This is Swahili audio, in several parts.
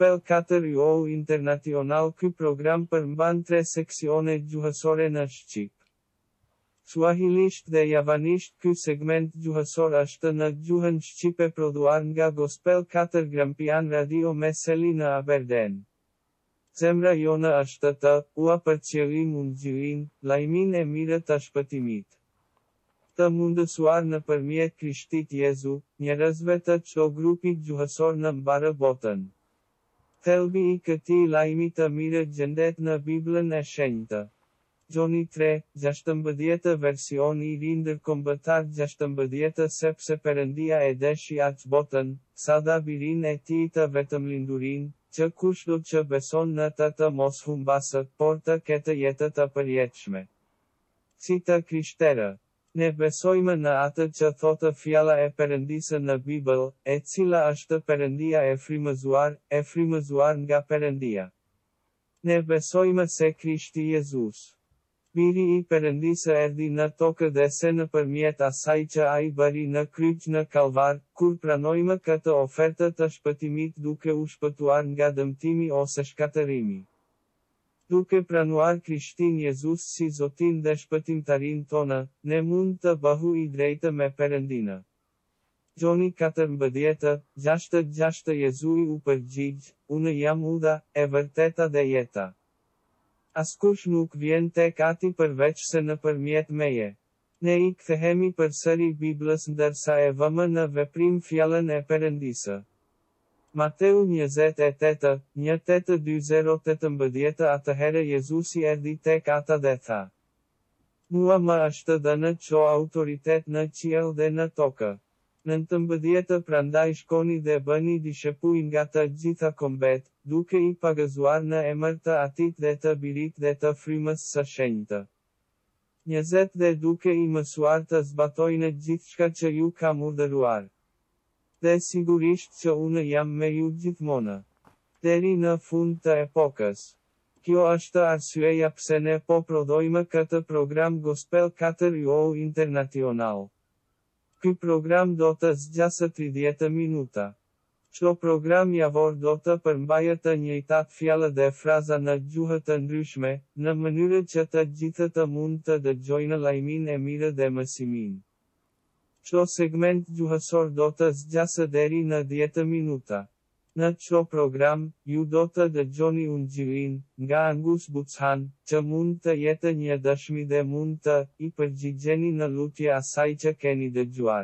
Gospel 4 International. Ky program përmban 3 seksione gjuhësore në Shqip, Suahilisht dhe Javanisht. Ky segment gjuhësor është në gjuhën shqipe prodhuar nga Gospel 4 Grampian Radio me seli në Aberdeen. Zemra jone është të ua përcjellim Ungjillin, lajmin e mirë të shpëtimit. Të mundësuar nëpërmjet Krishtit Jezu, njerëzve të çdo grupi gjuhësor në mbarë botën. Thelbi i këtij lajmi të mirë gjendet në Biblën e Shenjtë. Gjoni 3:16 Versioni i ri ndërkombëtar 16 Sepse Perëndia e deshi aq botën, sa dha birin e tij të vetëmlindurin, që kushdo që beson në të mos humbasë, por të ketë jetë të përjetshme. Si të krishterë, ne besojmë në atë që thotë fjala e Perëndisë në Bibël, e cila është Perëndia e frymëzuar nga Perëndia. Ne besojmë se Krishti Jezus, Biri i Perëndisë erdhi në tokë dhe se nëpërmjet asaj që ai bëri në kryq në Kalvar, kur pranojmë këtë ofertë të shpëtimit duke u shpëtuar nga dëmtimi ose shkatërimi. Duke pranuar Krishtin Jezus si Zotin dhe shpëtimtarin tonë, ne mund të bëhu i drejtë me Perëndinë. Gjoni 14:66 Jezui u përgjigj, unë jam udha, e vërteta dhe jeta. Askush nuk vjen tek Ati përveç se nëpërmjet meje. Ne I kthehemi përsëri Biblës ndërsa e vëmë në veprim fjalën e Perëndisë. Mateu 28:1-8-20-18 Atëherë Jezusi erdhi tek ata dhe tha: Mua më është dhënë çdo autoritet në qiell dhe në tokë. 19 Prandaj shkoni dhe bëni dishepuj nga të gjitha kombet, duke I pagëzuar në emër të Atit dhe të Birit dhe të Frymës së Shenjtë. 20 Dhe duke I mësuar të zbatojnë gjithçka që ju kam urdhëruar. Dhe sigurisht që unë jam me ju gjithmonë, deri në fund të epokës. Kjo është arsyeja pse ne po prodhojmë këtë program Gospel 4 International. Ky program do të zgjasë 30 minuta. Çdo program javor do të përmbajë të njëjtat fjalë dhe fraza në gjuhë të ndryshme, në mënyrë që të gjithë të mund të dëgjojnë lajmin e mirë dhe mësimin. Çdo segment gjuhësor do të zgjasë deri në 10 minuta. Në çdo program, ju do të dëgjoni Ungjillin nga Angus Buchan, që mund të jetë një dëshmi dhe mund të I përgjigjeni në lutje asaj që keni dëgjuar.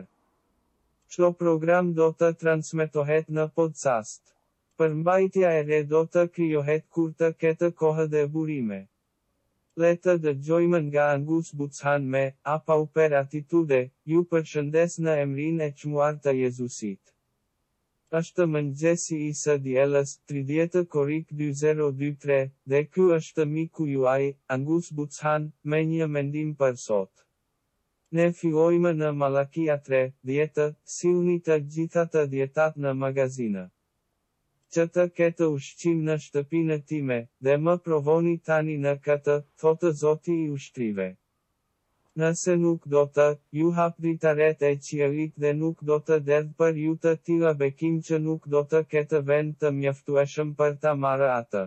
Çdo program do të transmetohet në podcast. Përmbajtja e re do të krijohet kur të ketë kohë dhe burime. Le të dëgjojmë nga Angus Buchan me A Pauper Attitude, ju përshëndes në emrin e çmuar të Jezusit. Është mëngjesi I së dielës, 30 korrik 2023, dhe ky është miku juaj, Angus Buchan, me një mendim për sot. Ne fillojmë në Malakia 3:10, sillni të gjitha të dietat në magazinë. Që të ketë ushqim në shtëpinë time, dhe më provoni tani në këtë, thotë Zoti I ushtrive. Nëse nuk do të, ju hap dritaret e qiellit dhe nuk do të derdh për ju të tilla bekim që nuk do të ketë vend të mjaftueshëm për ta marrë atë.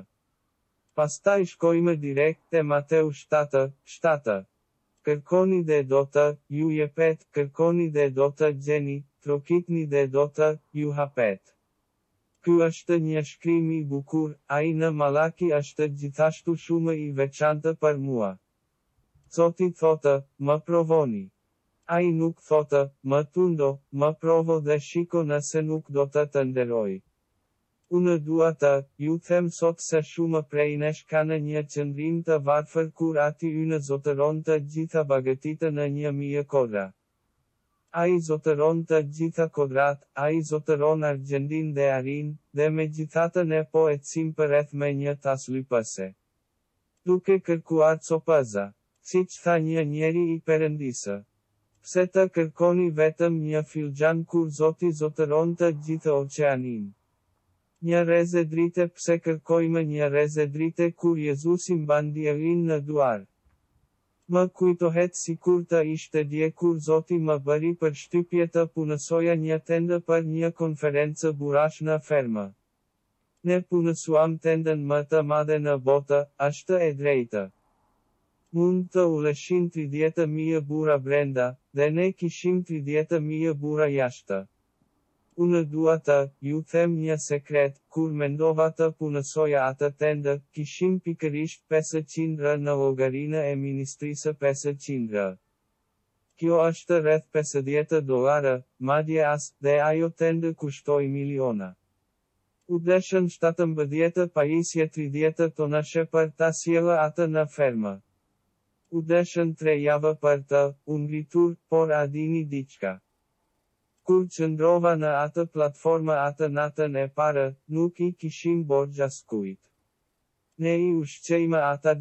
Pastaj shkojmë direkt te Mateu 7:7. Kërkoni dhe do të, ju jepet, kërkoni dhe do të gjeni, trokitni dhe do të, ju hapet. Ky është një shkrim I bukur, ai në Malaki është gjithashtu shumë I veçantë për mua. Zoti thotë, më provoni. Ai nuk thotë, më tundo, më provo dhe shiko nëse nuk do të nderoj. Unë dua të, ju them sot se shumë prej nesh kanë një qëndrim të varfër kur Ati ynë zotëron të gjitha bagëtitë në 1000 kodra. Ai zotëron të gjitha kodrat, ai zotëron argjendin dhe arin, dhe megjithatë ne po ecim përreth me një tas lypëse. Duke kërkuar copëza, siç tha një njeri I Perëndisë. Pse të kërkoni vetëm një filxhan kur Zoti zotëron të gjithë oqeanin? Një rrezë drite pse kërkojmë një rrezë drite kur Jezusi mban diellin në duar? Më kujtohet sikur të ishte dje kur Zoti më bëri përshtypje të punësoja një tendë për një konferencë burash në fermë. Ne până suam tenden mătă made nă botă, ashtă e drejtă. Mund të uleshim 30.000 bura brenda, dhe ne kishim 30.000 bura jashtë. Unë dua të, ju them një sekret, kur mendova të punësoja atë tendë, kishim pikërisht 500 në llogarinë e ministrisë 500. Kjo është rreth $50, madje as, dhe ajo tendë kushtoi miliona. U deshën 17 pajisje 30 tonashe për ta sjellë atë në fermë. U deshën 3 javë për të, u ngritur, por a dini diçka. Kur qëndrova në atë platformë atë natën e parë, nuk i kishim borxh askujt. Ne i ushqejmë ata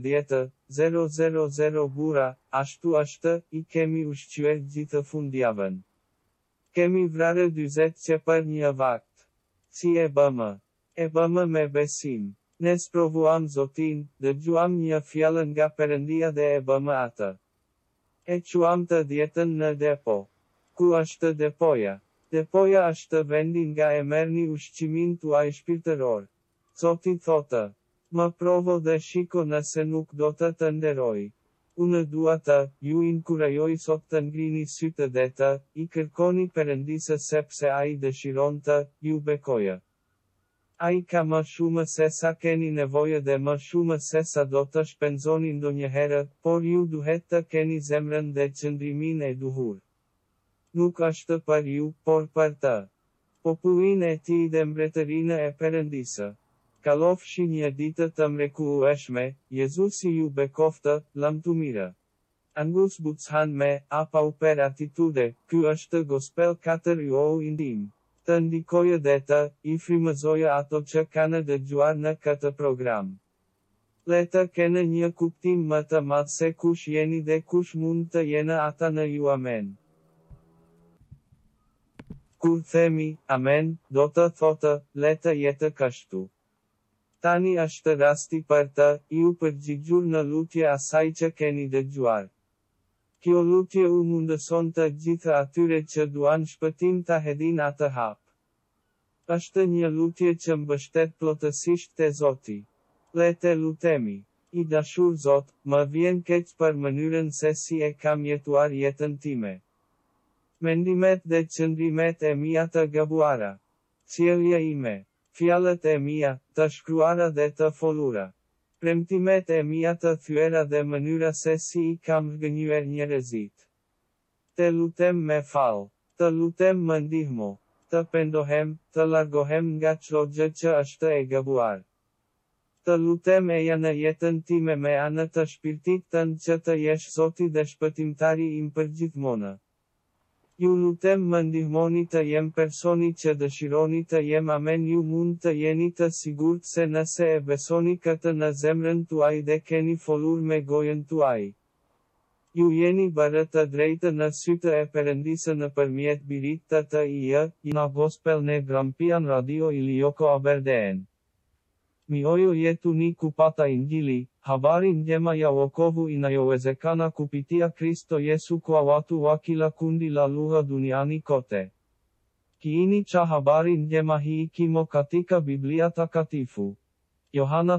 60.000 bura, ashtu është, i kemi ushqyer gjithë fundjavën. Kemi vrarë 40 që për një vakt. Si e bëmë? E bëmë me besim. Ne sprovuam Zotin, dëgjuam një fjalë nga Perëndia dhe e bëmë atë. E quam të 10 në depo. Ku është depoja? Depoja është vendi nga e merrni ushqimin tuaj shpirtëror. Zoti thotë: "Më provo dhe shiko nëse nuk do të nderoj." Unë dua të, ju inkurajoj sot të ngrini sytë dhe të, i kërkoni Perëndisë sepse ai dëshiron të, ju bekojë. Ai ka më shumë se sa keni nevojë dhe më shumë se sa do të shpenzoni ndonjëherë, por ju duhet të keni zemrën dhe qëndrimin e duhur. Nuk është për ju, por për të. Popullin e tij dhe mbretërinë e Perëndisë. Kalofshi një ditë të mrekullueshme, Jezusi ju bekoftë, lamtumire. Angus buchan me, a pauper attitude, ky është gospel 4 ju indim. Të ndikojë dhe të, i frymëzojë ato që kanë dëgjuar në këtë program. Le të kenë një kuptim më të madh se kush jeni dhe kush mund të jenë ata në ju. Amen. Kur themi, amen, do të thotë, le të jetë kështu. Tani është rasti për të, ju përgjigjur në lutje asaj që keni dëgjuar. Kjo lutje u mundëson të gjithë atyre që duan shpëtim ta hedhin atë hap. Është një lutje që mbështet plotësisht te Zoti. Le të lutemi. I dashur Zot, më vjen keq për mënyrën se si e kam jetuar jetën time. Mendimet dhe qëndrimet e mia të gabuara. Sjellja ime. Fjalët e mia, të shkruara dhe të folura. Premtimet e mia të thyera dhe mënyra se si i kam gënjur njerëzit. Të lutem me fal. Të lutem më ndihmo. Të pendohem, të largohem nga çdo gjë që është e gabuar. Të lutem eja në jetën time me anë të shpirtit tënd që të jesh Zoti dhe shpëtimtari im përgjithmonë. Ju lutem më ndihmoni të jem personi që dëshironi të jem. Amen. Ju mund të jeni të sigurt se nëse e besoni këtë në zemrën tuaj dhe keni folur me gojën tuaj. Ju jeni bërë të drejtë në sytë e Perëndisë nëpërmjet birit të tij, na gospel ne Grampian Radio iliyoko Aberdeen. Mioyo yetu ni kupata Injili, habari njema ya wokovu inayowezekana kupitia Kristo Yesu kwa watu wa kila kundi la lugha duniani kote. Kiini cha habari njema hii kimo katika Biblia Takatifu. Yohana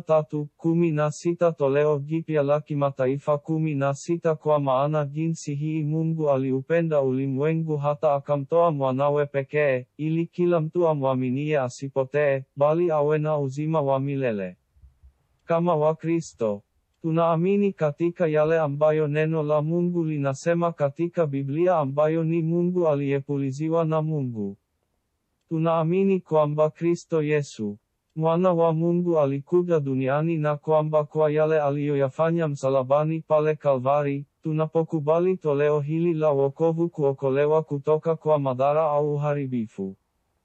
3:16 Toleo jipya la kimataifa 16 Kwa maana jinsi hii Mungu aliupenda ulimwengu hata akamtoa mwanawe pekee, ili kila mtu amwaminie asipotee, bali awe na uzima wa milele. Kama Wakristo, tunaamini katika yale ambayo neno la Mungu linasema katika Biblia ambayo ni Mungu aliyepuliziwa na Mungu. Tunaamini kwamba Kristo Yesu, Mwana wa Mungu alikuja duniani na kwamba kwa yale aliyoyafanya msalabani pale Kalvari, tunapokubali toleo hili la wokovu kuokolewa kutoka kwa madhara au uharibifu.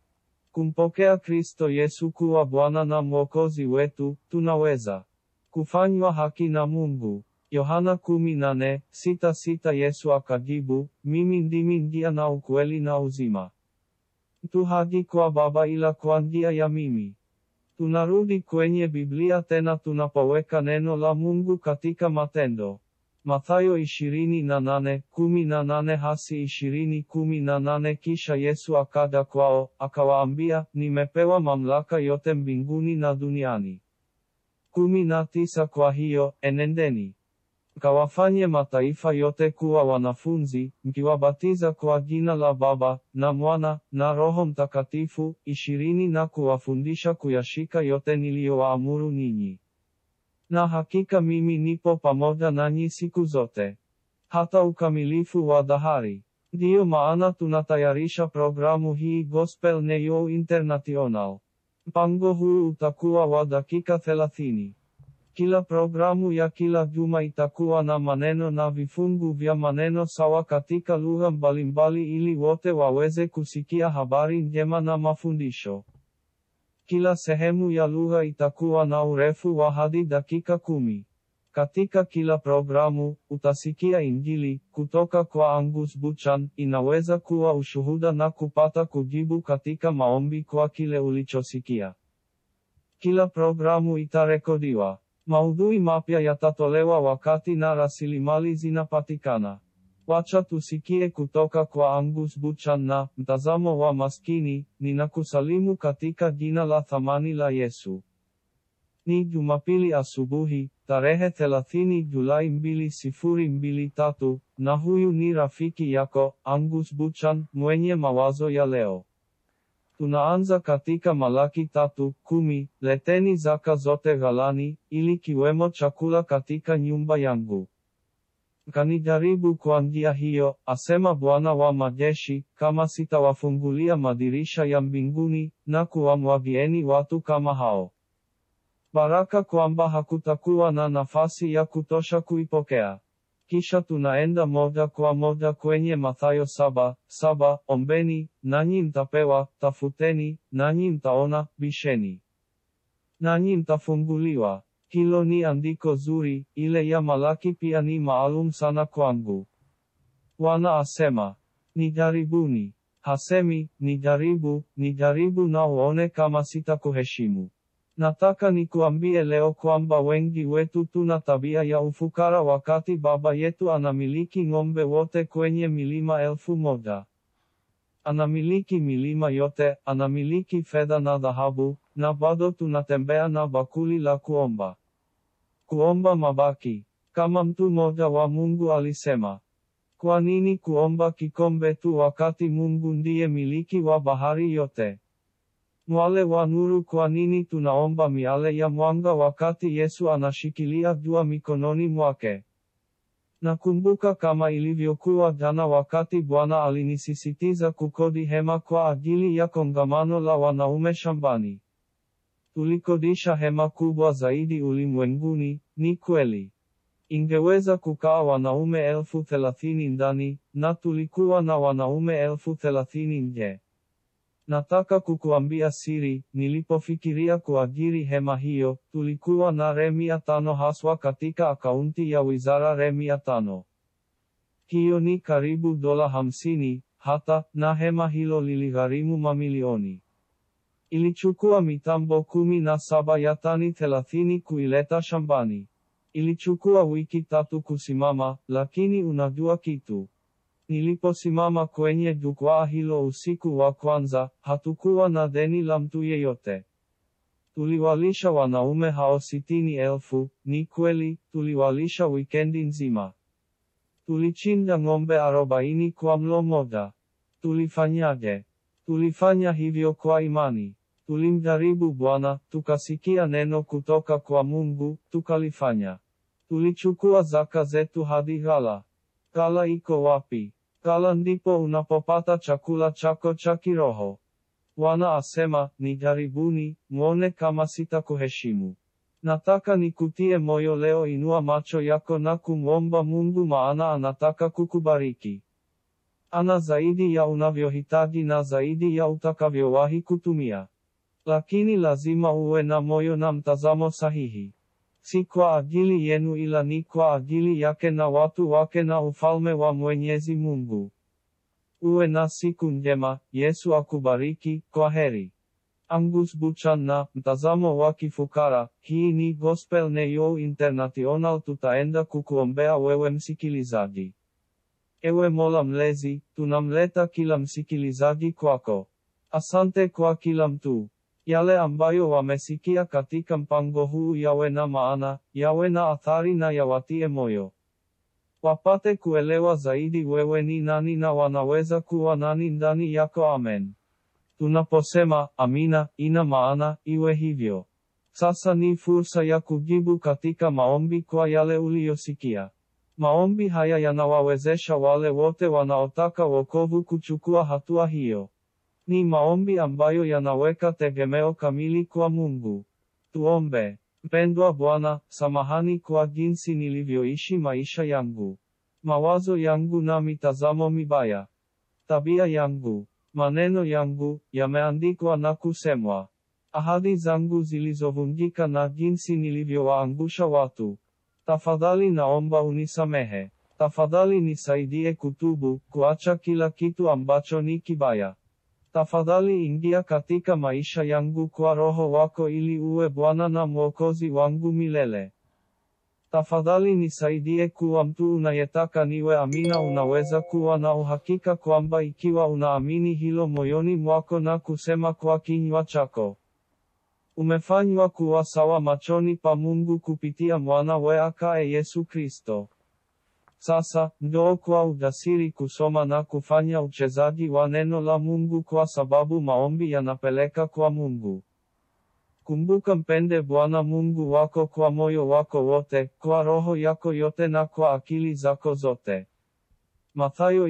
Kumpokea Kristo Yesu kuwa Bwana na Mwokozi wetu, tunaweza kufanywa haki na Mungu. Yohana 18:6 Yesu akajibu, mimi ndimi njia na ukweli na uzima. Mtu haji kwa Baba ila kwa njia ya mimi. Tunarudi kwenye Biblia tena tunapoweka neno la Mungu katika matendo. Mathayo 28:18 hasi 20:18. Kisha Yesu akaja kwao, akawaambia, nimepewa mamlaka yote mbinguni na duniani. 19. Kwa hiyo, enendeni. Mkawafanye mataifa yote kuwa wanafunzi, mkiwabatiza kwa jina la Baba, na Mwana, na Roho Mtakatifu, 20 na kuwafundisha kuyashika yote niliyowaamuru ninyi. Na hakika mimi nipo pamoja nanyi siku zote, hata ukamilifu wa dahari. Ndiyo maana tunatayarisha programu hii Gospel Neo International. Mpango huu utakuwa wa dakika 30. Kila programu ya kila juma itakuwa na maneno na vifungu vya maneno sawa katika lugha mbalimbali ili wote waweze kusikia habari njema na mafundisho. Kila sehemu ya lugha itakuwa na urefu wa hadi dakika 10. Katika kila programu, utasikia injili, kutoka kwa Angus Buchan, inaweza kuwa ushuhuda na kupata kujibu katika maombi kwa kile ulichosikia. Kila programu itarekodiwa. Maudhui mapya yatatolewa wakati na rasilimali zinapatikana. Wacha tusikie kutoka kwa Angus Buchan na mtazamo wa maskini. Ninakusalimu katika jina la thamani la Yesu. Ni Jumapili asubuhi, tarehe 30 Julai 2023, na huyu ni rafiki yako, Angus Buchan, mwenye mawazo ya leo. Tunaanza katika Malaki 3:10, leteni zaka zote ghalani, ili kiwemo chakula katika nyumba yangu. Mkanijaribu kwa njia hiyo, asema Bwana wa majeshi, kama sitawafungulia madirisha ya mbinguni, na kuwamwagieni watu kama hao baraka kwamba hakutakuwa na nafasi ya kutosha kuipokea. Kisha tunaenda moja kwa moja kwenye Mathayo 7:7, ombeni, nanyi mtapewa, tafuteni, nanyi mtaona, bisheni, nanyi mtafunguliwa. Hilo ni andiko zuri. Ile ya Malaki pia ni maalum sana kwangu. Bwana asema, nijaribuni. Hasemi, nijaribu na uone kama sitakuheshimu. Nataka nikuambie leo kwamba wengi wetu tuna tabia ya ufukara wakati baba yetu anamiliki ng'ombe wote kwenye milima 1000. Anamiliki milima yote, anamiliki fedha na dhahabu, na bado tunatembea na bakuli la kuomba. Kuomba mabaki. Kama mtu mmoja wa Mungu alisema, kwa nini kuomba kikombe tu wakati Mungu ndiye miliki wa bahari yote? Mwale wa nuru, kwa nini tunaomba miale ya mwanga wakati Yesu anashikilia jua mikononi mwake? Nakumbuka kama ilivyokuwa jana wakati Bwana alinisisitiza kukodi hema kwa ajili ya kongamano la wanaume shambani. Tulikodisha hema kubwa zaidi ulimwenguni, ni kweli. Ingeweza kukaa wanaume 30,000 ndani, na tulikuwa na wanaume 30,000 nje. Nataka kukuambia siri, nilipofikiria kuajiri hema hiyo, tulikuwa na $500 haswa katika akaunti ya wizara $500. Hiyo ni karibu $50, hata, na hema hilo liligharimu mamilioni. Ilichukua mitambo 17 ya tani 30 kuileta shambani. Ilichukua wiki 3 kusimama, lakini unajua kitu? Niliposimama kwenye jukwaa hilo usiku wa kwanza, hatukuwa na deni la mtu yeyote. Tuliwalisha wanaume hao 60,000, ni kweli, tuliwalisha wikendi nzima. Tulichinja ng'ombe 40 kwa mlo moja. Tulifanyaje? Tulifanya hivyo kwa imani. Tulimjaribu Bwana, tukasikia neno kutoka kwa Mungu, tukalifanya. Tulichukua zaka zetu hadi ghala. Ghala iko wapi? Ghala ndipo unapopata chakula chako cha kiroho. Bwana asema, nijaribuni, muone kama sitakuheshimu. Nataka nikutie moyo leo, inua macho yako na kumwomba Mungu, maana anataka kukubariki. Ana zaidi ya unavyohitaji na zaidi ya utakavyowahi kutumia. Lakini lazima uwe na moyo na mtazamo sahihi. Si kwa ajili yenu ila ni kwa ajili yake na watu wake na ufalme wa Mwenyezi Mungu. Uwe na siku njema. Yesu akubariki. Kwaheri. Angus Buchan na mtazamo wa kifukara, hii ni gospel neyo international tutaenda kukuombea wewe msikilizaji. Ewe Mola mlezi, tunamleta kila msikilizaji kwako. Asante kwa kila mtu. Yale ambayo wamesikia katika mpango huu yawe na maana, yawe na athari na yawatie moyo. Wapate kuelewa zaidi wewe ni nani na wanaweza kuwa nani ndani yako. Amen. Tunaposema amina, ina maana iwe hivyo. Sasa ni fursa ya kujibu katika maombi kwa yale uliyosikia. Maombi haya yanawawezesha wale wote wanaotaka wokovu kuchukua hatua hiyo. Ni maombi ambayo yanaweka tegemeo kamili kwa Mungu. Tuombe. Mpendwa Bwana, samahani kwa jinsi nilivyoishi maisha yangu. Mawazo yangu na mitazamo mibaya. Tabia yangu, maneno yangu, yameandikwa na kusemwa. Ahadi zangu zilizovunjika na jinsi nilivyowaangusha watu. Tafadhali naomba unisamehe. Tafadhali nisaidie kutubu, kuacha kila kitu ambacho ni kibaya. Tafadhali ingia katika maisha yangu kwa Roho wako ili uwe Bwana na Mwokozi wangu milele. Tafadhali nisaidie kuwa mtu unayetaka niwe. Amina. Unaweza kuwa na uhakika kwamba ikiwa unaamini hilo moyoni mwako na kusema kwa kinywa chako, umefanywa kuwa sawa machoni pa Mungu kupitia mwana wake Yesu Kristo. Sasa, njoo kwa ujasiri kusoma na kufanya uchezaji wa neno la Mungu kwa sababu maombi yanapeleka kwa Mungu. Kumbuka, mpende Bwana Mungu wako kwa moyo wako wote, kwa roho yako yote na kwa akili zako zote. Mathayo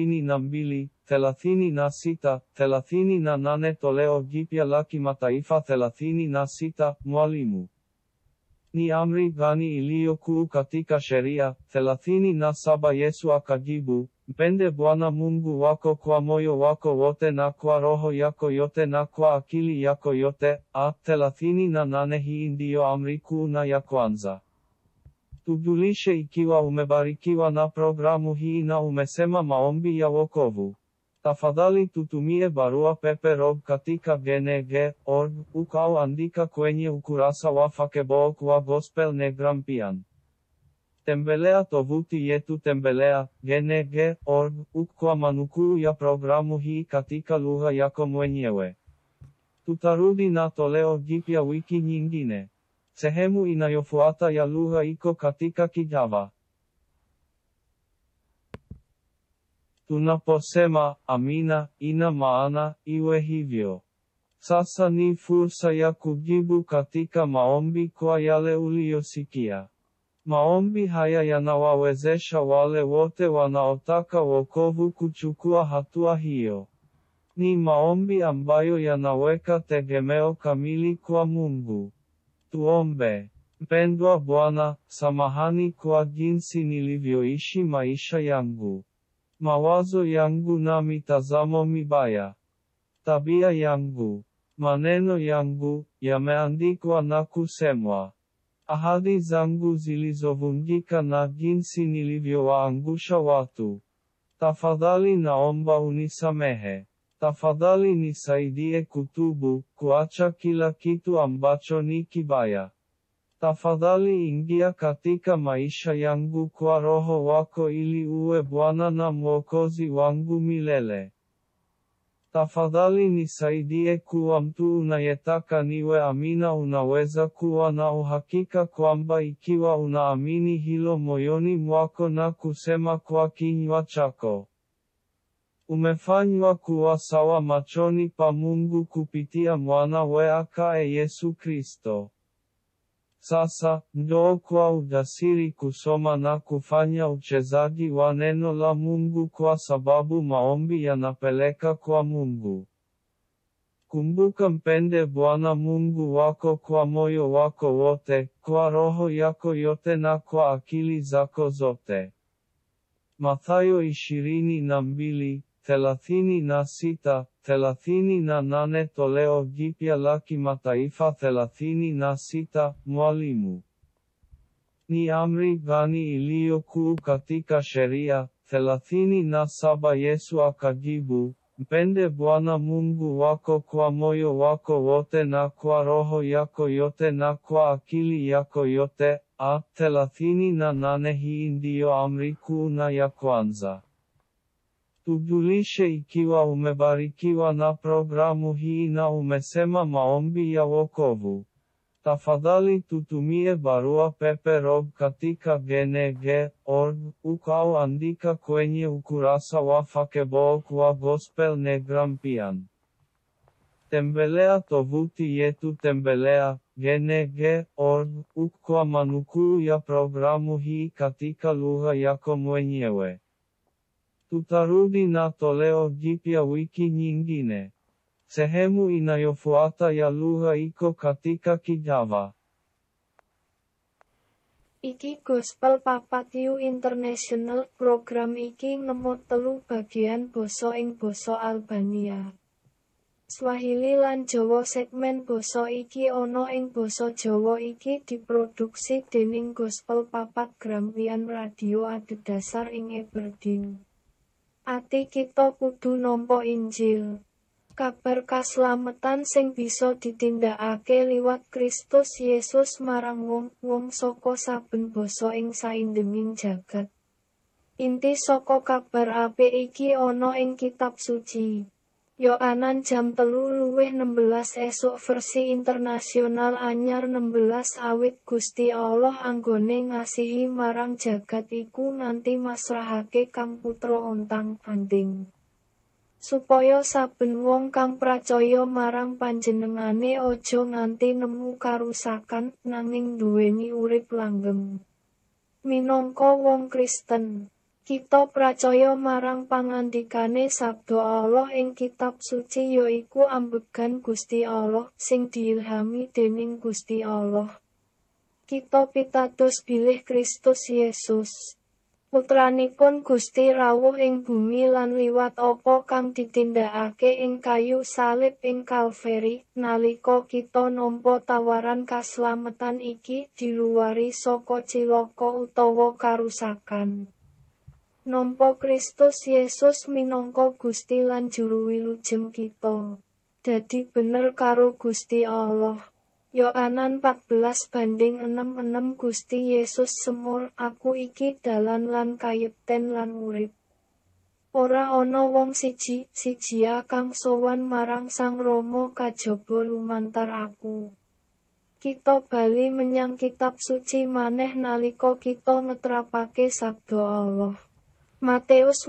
22:36, 38 toleo jipya la kimataifa 36. Mwalimu, ni amri gani iliyo kuu katika sheria? 37. Yesu akajibu, mpende Bwana Mungu wako kwa moyo wako wote na kwa roho yako yote na kwa akili yako yote. 38. Hii ndiyo amri kuu na ya kwanza. Tujulishe ikiwa umebarikiwa na programu hii na umesema maombi ya wokovu. Tafadhali tutumie barua pepe rob katika gng.org au andika kwenye ukurasa wa Facebook wa Gospel Negrampian. Tembelea tovuti yetu, tembelea gng.org kwa manukuu ya programu hii katika lugha yako mwenyewe. Tutarudi na toleo jipya wiki nyingine. Sehemu inayofuata ya lugha iko katika Kijava. Tunaposema amina, ina maana iwe hivyo. Sasa ni fursa ya kujibu katika maombi kwa yale uliyosikia. Maombi haya yanawawezesha wale wote wanaotaka wokovu kuchukua hatua hiyo. Ni maombi ambayo yanaweka tegemeo kamili kwa Mungu. Tuombe. Mpendwa Bwana, samahani kwa jinsi nilivyoishi maisha yangu. Mawazo yangu na mitazamo mibaya. Tabia yangu, maneno yangu, yameandikwa na kusemwa. Ahadi zangu zilizovunjika na jinsi nilivyowaangusha watu. Tafadhali naomba unisamehe. Tafadhali nisaidie kutubu, kuacha kila kitu ambacho ni kibaya. Tafadhali ingia katika maisha yangu kwa Roho wako ili uwe Bwana na Mwokozi wangu milele. Tafadhali nisaidie kuwa mtu unayetaka niwe. Amina. Unaweza kuwa na uhakika kwamba ikiwa unaamini hilo moyoni mwako na kusema kwa kinywa chako, umefanywa kuwa sawa machoni pa Mungu kupitia mwana wake Yesu Kristo. Sasa, njoo kwa ujasiri kusoma na kufanya uchezaji wa neno la Mungu kwa sababu maombi yanapeleka kwa Mungu. Kumbuka, mpende Bwana Mungu wako kwa moyo wako wote, kwa roho yako yote na kwa akili zako zote. Mathayo 22:36, 38 toleo jipya la kimataifa 36. Mwalimu, ni amri gani iliyo kuu katika sheria? 37. Yesu akajibu, Mpende Bwana Mungu wako kwa moyo wako wote na kwa roho yako yote na kwa akili yako yote. 38 Hii ndiyo amri kuu na ya kwanza. Tujulishe ikiwa umebarikiwa na programu hii na umesema maombi ya wokovu. Tafadhali tutumie barua pepe rob katika gng.org, au andika kwenye ukurasa wa Facebook wa Gospel Negrampian. Tembelea tovuti yetu tembelea gng.org, kwa manukuu ya programu hii katika lugha yako mwenyewe. Tutarudi na toleo jipya wiki nyingine. Sehemu inayofuata ya lugha iko katika Kijava. Iki Gospel Papat You International. Program iki ngemot 3 bagian basa ing basa Albania, Swahili lan Jawa. Segmen basa iki ana ing basa Jawa. Iki diproduksi dening Gospel Papat Grampian Radio adhedhasar ing Aberdeen. Ati kita kudu nampa Injil. Kabar kaslametan sing bisa ditindakake liwat Kristus Yesus marang wong-wong saka saben basa ing saindenging jagat. Inti saka kabar apik iki ana ing kitab suci. Yohanan jam 3:16 esuk versi internasional anyar 16. Awit Gusti Allah anggone ngasihi marang jagat iku nganti masrahake Kang Putra ontang-anting, supaya saben wong kang pracaya marang panjenengane aja nganti nemu karusakan, nanging duweni urip langgeng. Minangka wong Kristen, kita pracaya marang pangandikane sabda Allah ing kitab suci, yaiku ambegan Gusti Allah sing diilhami dening Gusti Allah. Kita pitados bilih Kristus Yesus, Putranipun Gusti rawuh ing bumi lan liwat apa kang ditindakake ing kayu salib ing Kalveri. Nalika kita nampa tawaran kaslametan iki diluwari saka cilaka utawa karusakan, nampa Kristus Yesus minangka Gusti lan Juru Wilujem kita, dadi bener karo Gusti Allah. Yohanan 14:6 Gusti Yesus semur, aku iki dalan lan kayekten lan urip. Ora ana wong siji-sijia kang sowan marang Sang Rama kajaba lumantar aku. Kita bali menyang kitab suci maneh nalika kita netrapake sabda Allah. Matius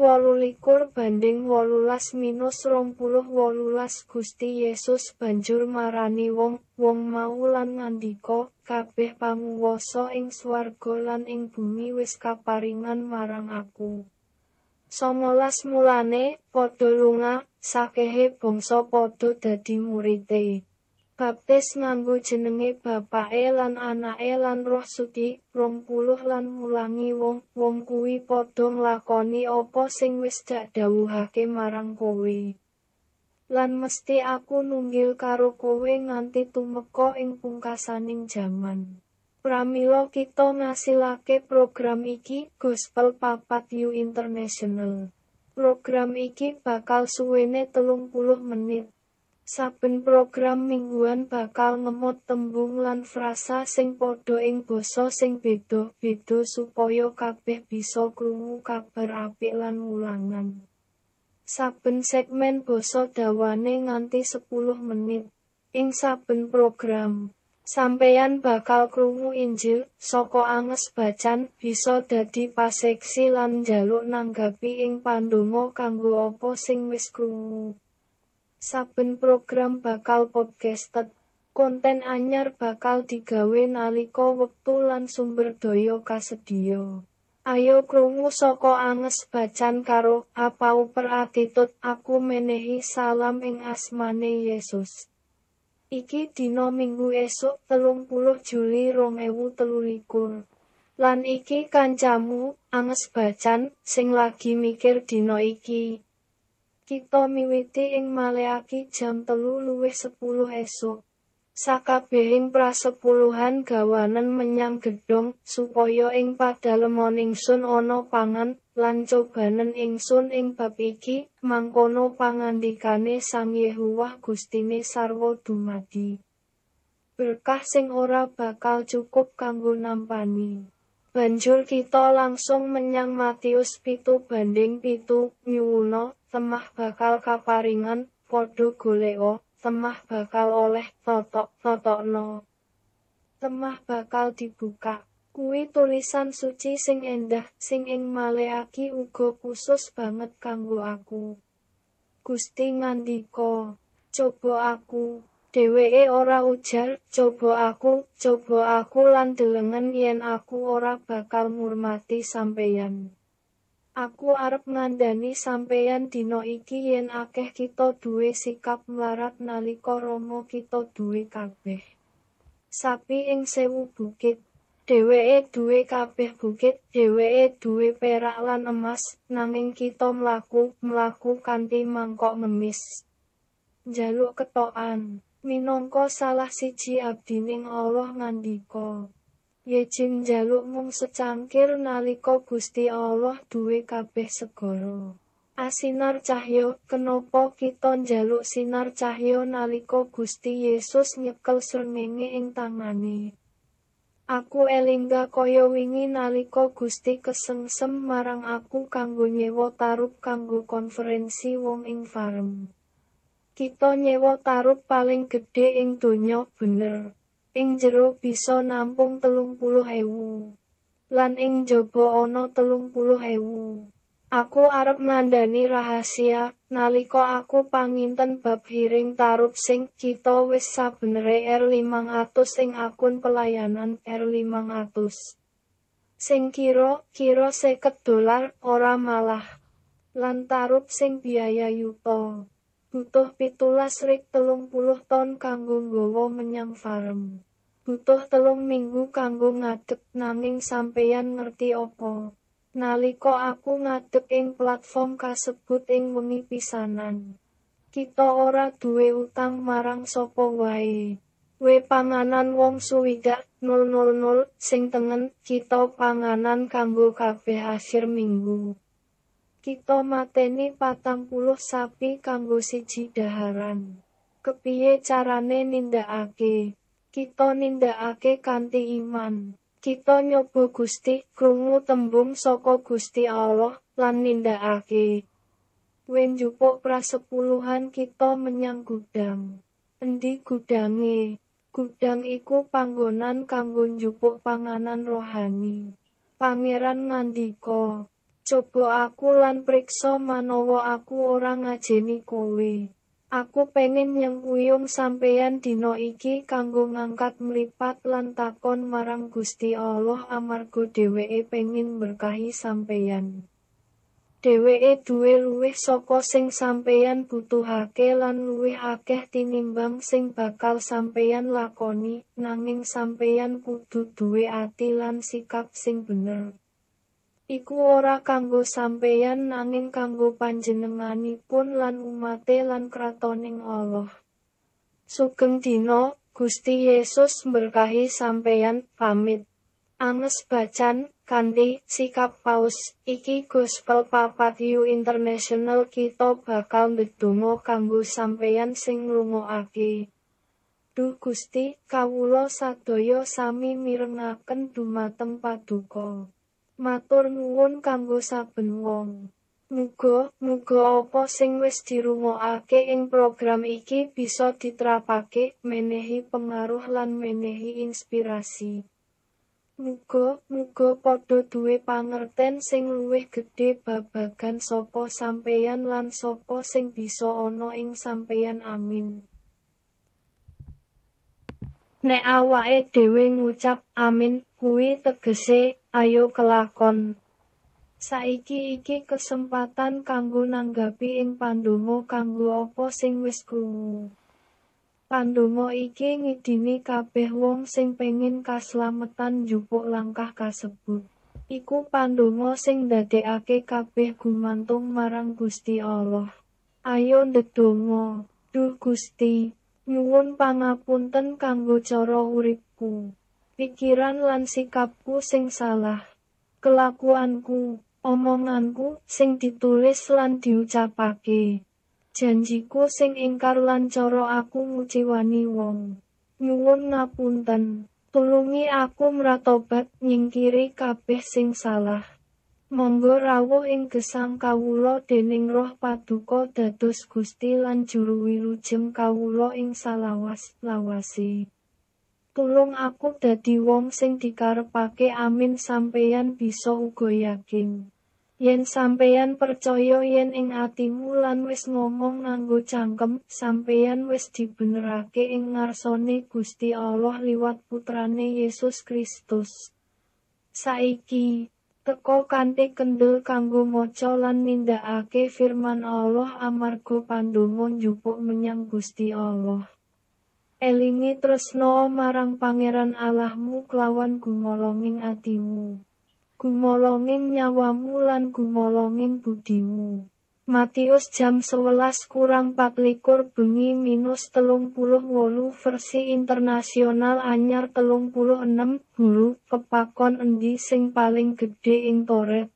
18:18 Gusti Yesus banjur marani wong mau lan ngandika, kabeh panguwasa ing swarga lan ing bumi wis kaparingan marang aku. 19 Mulane padha lunga, sakehe bangsa padha dadi murite. Baptis nganggo jenenge Bapake lan Anake lan Roh Suci. 20 Lan mulangi wong kuwi padha nglakoni apa sing wis dak dawuhake marang kowe. Lan mesti aku nunggil karo kowe nganti tumeka ing pungkasaning jaman. Pramila kita ngasilake program iki, Gospel Papat You International. Program iki bakal suwene 30 menit. Saben program mingguan bakal ngemot tembung lan frasa sing padha ing basa sing beda-beda supaya kabeh bisa krungu kabar apik lan mulangan. Saben segmen basa dawane nganti 10 menit. Ing saben program, sampeyan bakal krungu Injil saka Anges Bacan, bisa dadi paseksi lan njaluk nanggapi ing pandonga kanggo apa sing wis krungu. Saben program bakal podcasted. Konten anyar bakal digawe nalika wektu lan sumber daya kasedhiya. Ayo krungu saka Anges Bacan karo Pauper Attitude. Aku menehi salam ing asmane Yesus. Iki dina Minggu esuk 30 Juli 2023. Lan iki kancamu, Anges Bacan, sing lagi mikir dina iki. Kita miwiti ing Maleaki jam 3:10 esuk. sakabehing prasepuluhan gawanen menyang gedhong, supaya ing padhalemon ingsun ana pangan, lan cobanen ingsun ing bab iki, mangkono pangandikane Sang Yehuwah Gustine sarwa dumadi. Berkah sing ora bakal cukup kanggo nampani. Banjur kita langsung menyang Matius 7:7, nyuwuna, temah bakal kaparingan, padha goleka, temah bakal oleh, totokno. Temah bakal dibuka. Kuwi tulisan suci sing endah, sing ing malehake uga khusus banget kanggo aku. Gusti ngandika, coba aku. Dheweke ora ujar, coba aku lan delengen yen aku ora bakal ngurmati sampeyan. Aku arep ngandani sampeyan dina iki yen akeh kita duwe sikap mlarat nalika Rama kita duwe kabeh. Sapi ing 1000 bukit. Dheweke duwe kabeh bukit, dheweke duwe perak lan emas, nanging kita mlaku kanthi mangkok ngemis. Njaluk ketokan. Minangka salah siji abdining Allah ngandika, yejing njaluk mung secangkir nalika Gusti Allah duwe kabeh segara. Asinar cahya, kenapa kita njaluk sinar cahya nalika Gusti Yesus nyekel srengenge ing tangane? Aku elingga kaya wingi nalika Gusti kesengsem marang aku kanggo nyewa tarup kanggo konferensi wong ing farm. Kita nyewa tarup paling gedhe ing donya, bener. Ing jero bisa nampung 30.000. Lan ing njaba ana 30.000. Aku arep ngandani rahasia, nalika aku panginten bab hiring tarup sing kita wis sabenere R500 ing akun pelayanan R500. Sing kira $50 ora malah. Lan tarup sing biaya yuta. Butuh 17,30 ton kanggo nggawa menyang farm. Butuh 3 minggu kanggo ngadeg, nanging sampeyan ngerti apa? Nalika aku ngadeg ing platform kasebut ing wengi pisanan. Kita ora duwe utang marang sapa wae. Panganan wong 000 sing tengen, kita panganan kanggo kabeh akhir minggu. Kita mateni 40 sapi kanggo siji daharan. Kepiye carane nindakake? Kita nindakake kanthi iman. Kita nyoba Gusti, krungu tembung saka Gusti Allah, lan nindakake. Njupuk prasepuluhan kita menyang gudang. Endi gudange? Gudang iku panggonan kanggo njupuk panganan rohani. Pangeran ngandika, coba aku lan priksa manawa aku ora ngajeni kowe. Aku pengen nyengkuyung sampeyan dina iki kanggo ngangkat mripat lan takon marang Gusti Allah amarga dheweke pengen berkahi sampeyan. Dheweke duwe luwih saka sing sampeyan butuhake lan luwih akeh tinimbang sing bakal sampeyan lakoni, nanging sampeyan kudu duwe ati lan sikap sing bener. Iku ora kanggo sampeyan nanging kanggo panjenenganipun lan umate lan kratoning Allah. Sugeng dina, Gusti Yesus berkahi sampeyan, pamit. Anges bacan, kanthi sikap paus, iki Gospel Papat You International kita bakal ndedonga kanggo sampeyan sing ngrungokake. Duh Gusti, kawula sadaya sami mirengaken dumateng Paduka. Matur nuwun kanggo saben wong. Muga apa sing wis dirungokake ing program iki bisa diterapake, menehi pengaruh lan menehi inspirasi. Muga padha duwe pangerten sing luwih gedhe babagan sapa sampeyan lan sapa sing bisa ana ing sampeyan, amin. Nek awake dhewe ngucap amin, kuwi tegese ayo kelakon. Saiki iki kesempatan kanggo nanggapi ing pandonga kanggo apa sing wis krungu. Pandonga iki ngidini kabeh wong sing pengin kaslametan njupuk langkah kasebut. Iku pandonga sing ndadekake kabeh gumantung marang Gusti Allah. Ayo ndedonga. Duh Gusti, Nyuwun pangapunten kanggo cara uripku, pikiran lan sikapku sing salah, kelakuanku, omonganku sing ditulis lan diucapake, janjiku sing ingkar lan cara aku nguciwani wong. Nyuwun ngapunten, tulungi aku mratobat nyingkiri kabeh sing salah. Monggo rawuh ing gesang kawula dening Roh Paduka dados Gusti lan Juru Wilujem kawula ing salawas-lawase. Tulung aku dadi wong sing dikarepake. Amin. Sampeyan bisa uga yakin. Yen sampeyan percaya yen ing atimu lan wis ngomong nganggo cangkem, sampeyan wis dibenerake ing ngarsane Gusti Allah liwat putrane Yesus Kristus. Saiki teka kanthi kendel kanggo maca lan nindakake firman Allah amarga pandonga njupuk menyang Gusti Allah. Elingi tresna marang Pangeran Allahmu klawan gumolonging atimu, gumolonging nyawamu lan gumolonging budimu. Matius jam 11:24 bengi -38 versi internasional anyar 36 Guru, pepakon endi sing paling gedhe ing Toret?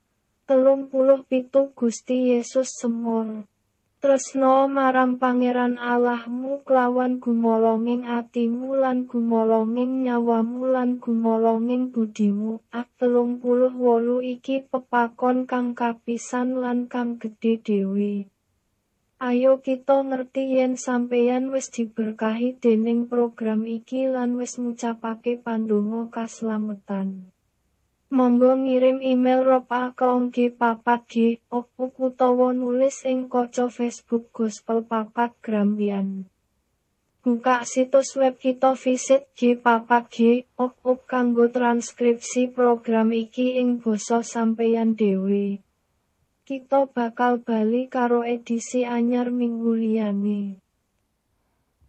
37 Gusti Yesus semor. Tresna marang Pangeran Allahmu klawan gumolonging atimu lan gumolonging nyawamu lan gumolonging budimu. 38 iki pepakon kang kapisan lan kang gedhe dhewe. Ayo kita ngerti yen sampeyan wis diberkahi dening program iki lan wis ngucapake pandonga kaslametan. Monggo ngirim email ropaka@g4g utawa nulis ing kaca Facebook Gospel 4 Grampian. Buka situs web kita visit g4g kanggo transkripsi program iki ing basa sampeyan dhewe. Kita bakal bali karo edisi anyar minggu liyane.